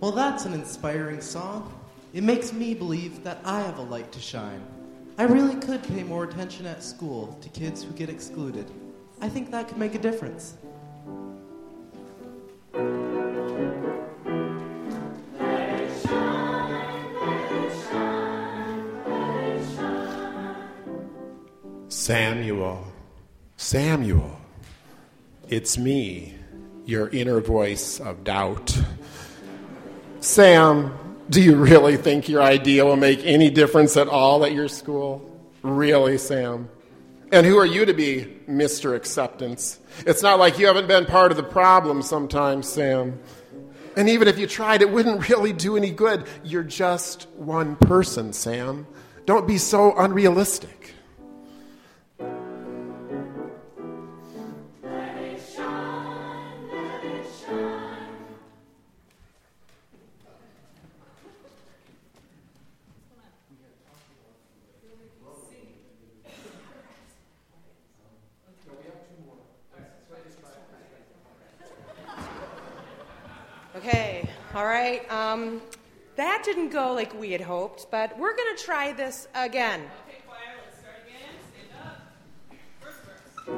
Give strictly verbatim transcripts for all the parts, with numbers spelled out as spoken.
Well, that's an inspiring song. It makes me believe that I have a light to shine. I really could pay more attention at school to kids who get excluded. I think that could make a difference. Samuel, Samuel, it's me, your inner voice of doubt. Sam, do you really think your idea will make any difference at all at your school? Really, Sam? And who are you to be Mister Acceptance? It's not like you haven't been part of the problem sometimes, Sam. And even if you tried, it wouldn't really do any good. You're just one person, Sam. Don't be so unrealistic. Okay, all right. Um, that didn't go like we had hoped, but we're going to try this again. Okay, choir, let's start again. Stand up. First verse.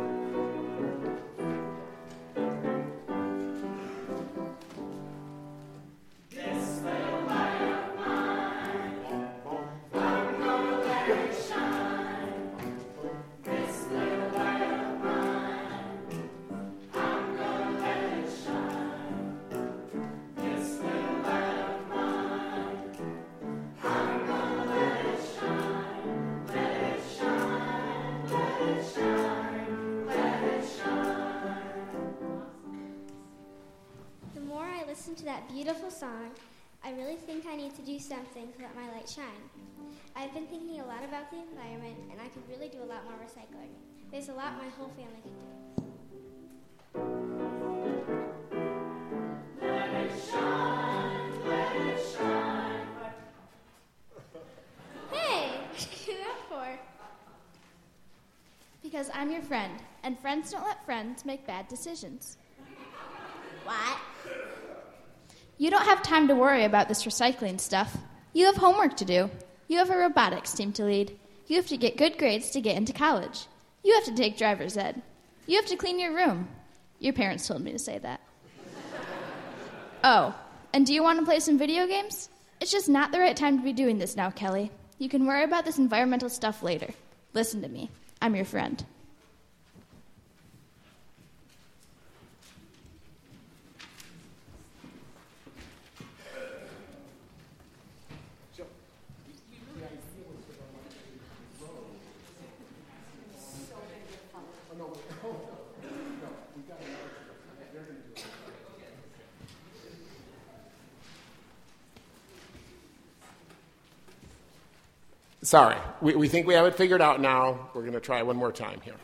This little light of mine, I'm gonna let it shine. This little light of mine, I'm gonna let it shine. This little light of mine, I'm gonna let it shine. Let it shine, let it shine, let it shine. The more I listen to that beautiful song, I really think I need to do something to let my light shine. I've been thinking a lot about the environment, and I could really do a lot more recycling. There's a lot my whole family could do. Let it shine, let it shine. Hey, what did you do that for? Because I'm your friend, and friends don't let friends make bad decisions. What? You don't have time to worry about this recycling stuff. You have homework to do. You have a robotics team to lead. You have to get good grades to get into college. You have to take driver's ed. You have to clean your room. Your parents told me to say that. Oh, and do you want to play some video games? It's just not the right time to be doing this now, Kelly. You can worry about this environmental stuff later. Listen to me. I'm your friend. Sorry, we, we think we have it figured out now. We're going to try one more time here.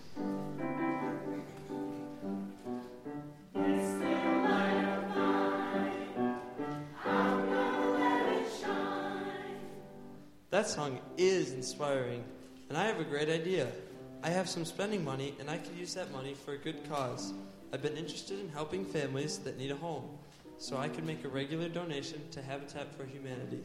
This little light of mine, I'm gonna let it shine. That song is inspiring, and I have a great idea. I have some spending money, and I could use that money for a good cause. I've been interested in helping families that need a home, so I could make a regular donation to Habitat for Humanity.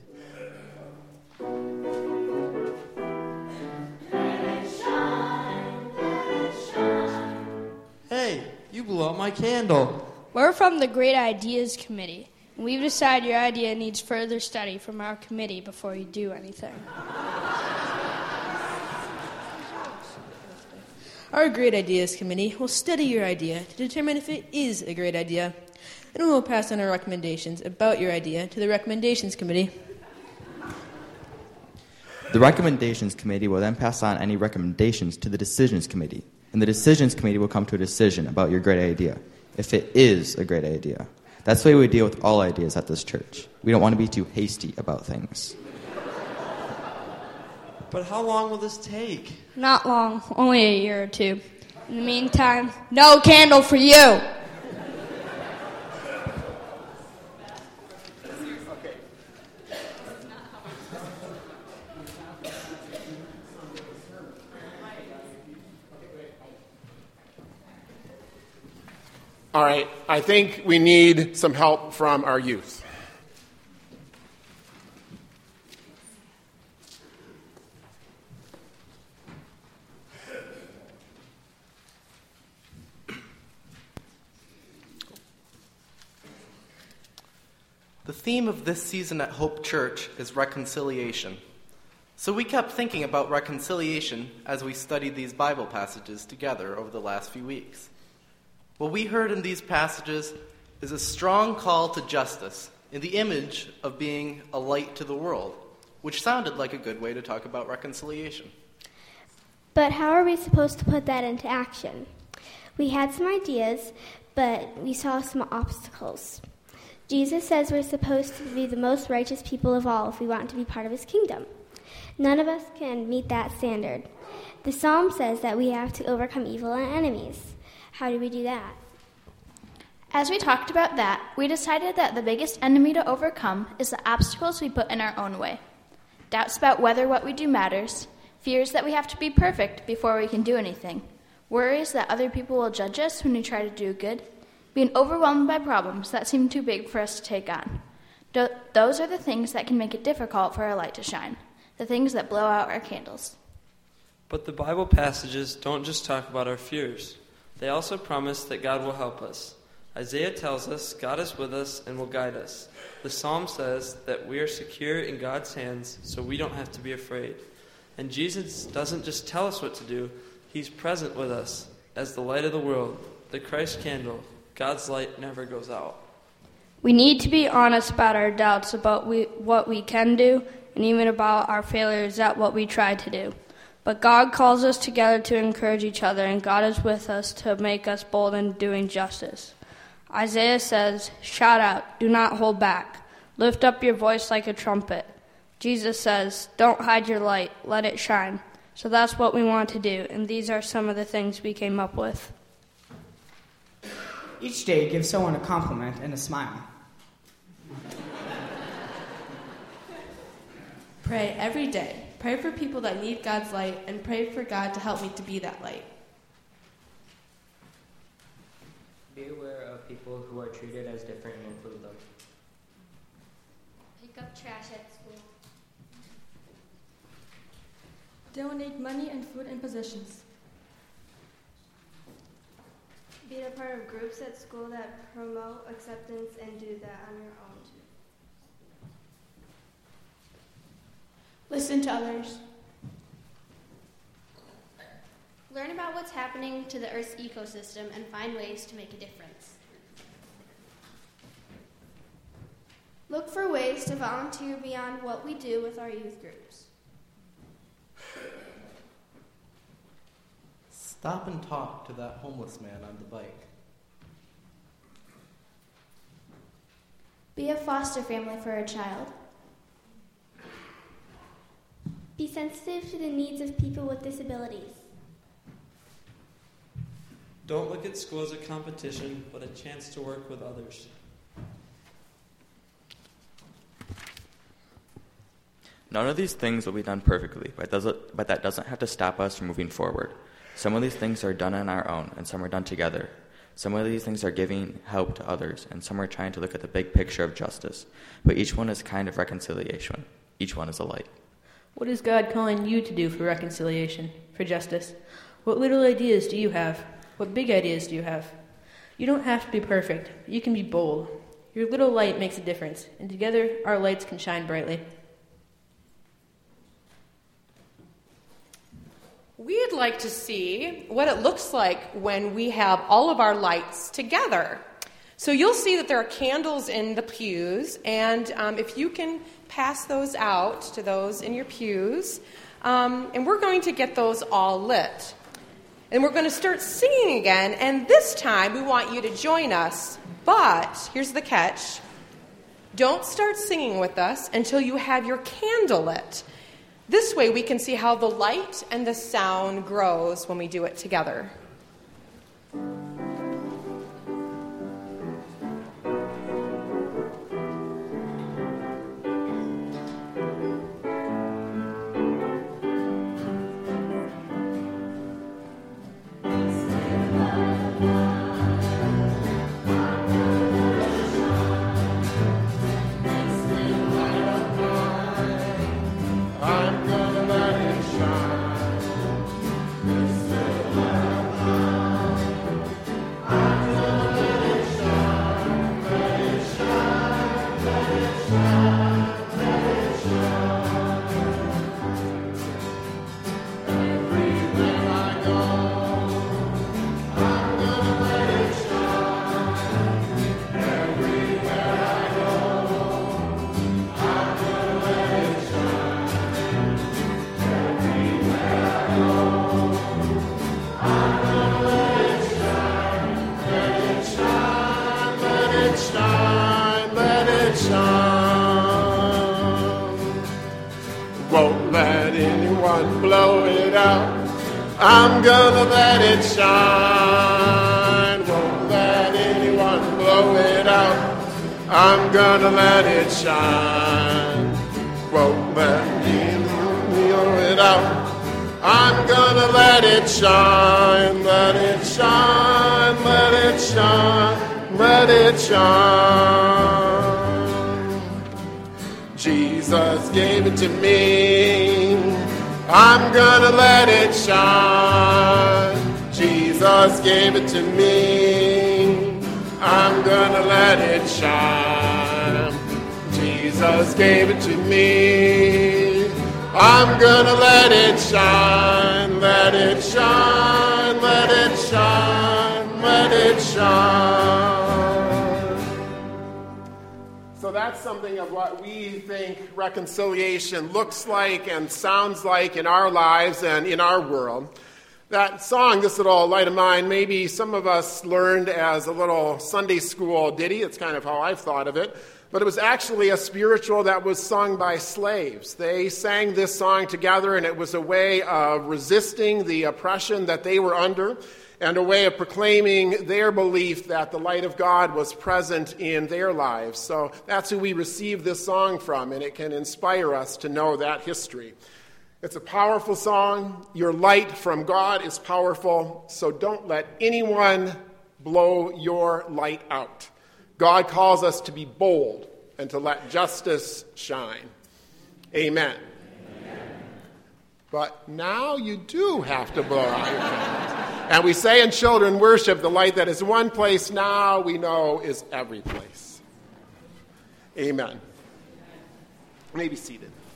Let it shine, let it shine. Hey, you blew out my candle. We're from the Great Ideas Committee, and we've decided your idea needs further study from our committee before you do anything. Our Great Ideas Committee will study your idea to determine if it is a great idea, and we will pass on our recommendations about your idea to the Recommendations Committee. The Recommendations Committee will then pass on any recommendations to the Decisions Committee, and the Decisions Committee will come to a decision about your great idea, if it is a great idea. That's the way we deal with all ideas at this church. We don't want to be too hasty about things. But how long will this take? Not long, only a year or two. In the meantime, no candle for you. All right, I think we need some help from our youth. The theme of this season at Hope Church is reconciliation. So we kept thinking about reconciliation as we studied these Bible passages together over the last few weeks. What we heard in these passages is a strong call to justice in the image of being a light to the world, which sounded like a good way to talk about reconciliation. But how are we supposed to put that into action? We had some ideas, but we saw some obstacles. Jesus says we're supposed to be the most righteous people of all if we want to be part of his kingdom. None of us can meet that standard. The psalm says that we have to overcome evil and enemies. How do we do that? As we talked about that, we decided that the biggest enemy to overcome is the obstacles we put in our own way. Doubts about whether what we do matters, fears that we have to be perfect before we can do anything, worries that other people will judge us when we try to do good, being overwhelmed by problems that seem too big for us to take on. Do- those are the things that can make it difficult for our light to shine, the things that blow out our candles. But the Bible passages don't just talk about our fears. They also promise that God will help us. Isaiah tells us God is with us and will guide us. The Psalm says that we are secure in God's hands, so we don't have to be afraid. And Jesus doesn't just tell us what to do, he's present with us as the light of the world, the Christ candle. God's light never goes out. We need to be honest about our doubts about we, what we can do, and even about our failures at what we try to do. But God calls us together to encourage each other, and God is with us to make us bold in doing justice. Isaiah says, "Shout out, do not hold back. Lift up your voice like a trumpet." Jesus says, "Don't hide your light, let it shine." So that's what we want to do, and these are some of the things we came up with. Each day, give someone a compliment and a smile. Pray every day. Pray for people that need God's light, and pray for God to help me to be that light. Be aware of people who are treated as different and include them. Pick up trash at school. Donate money and food and possessions. Be a part of groups at school that promote acceptance and do that on your own too. Listen to others. Learn about what's happening to the Earth's ecosystem and find ways to make a difference. Look for ways to volunteer beyond what we do with our youth groups. Stop and talk to that homeless man on the bike. Be a foster family for a child. Be sensitive to the needs of people with disabilities. Don't look at school as a competition, but a chance to work with others. None of these things will be done perfectly, but, doesn't, but that doesn't have to stop us from moving forward. Some of these things are done on our own, and some are done together. Some of these things are giving help to others, and some are trying to look at the big picture of justice. But each one is kind of reconciliation. Each one is a light. What is God calling you to do for reconciliation, for justice? What little ideas do you have? What big ideas do you have? You don't have to be perfect. You can be bold. Your little light makes a difference, and together our lights can shine brightly. We'd like to see what it looks like when we have all of our lights together. So you'll see that there are candles in the pews, and um, if you can pass those out to those in your pews, um, and we're going to get those all lit. And we're going to start singing again, and this time we want you to join us. But here's the catch. Don't start singing with us until you have your candle lit. This way we can see how the light and the sound grows when we do it together. I'm gonna let it shine. This little light of mine. blow it out. I'm gonna let it shine. Won't let anyone blow it out. I'm gonna let it shine. Won't let anyone blow it out. I'm gonna let it shine, let it shine, let it shine, let it shine. Jesus gave it to me. I'm gonna let it shine. Jesus gave it to me. I'm gonna let it shine. Jesus gave it to me. I'm gonna let it shine, let it shine, let it shine, let it shine. So that's something of what we think reconciliation looks like and sounds like in our lives and in our world. That song, This Little Light of Mine, maybe some of us learned as a little Sunday school ditty. It's kind of how I've thought of it. But it was actually a spiritual that was sung by slaves. They sang this song together, and it was a way of resisting the oppression that they were under and a way of proclaiming their belief that the light of God was present in their lives. So that's who we receive this song from, and it can inspire us to know that history. It's a powerful song. Your light from God is powerful, so don't let anyone blow your light out. God calls us to be bold and to let justice shine. Amen. Amen. But now you do have to blow out your candles. And we say in children worship, the light that is one place now we know is every place. Amen. You may be seated.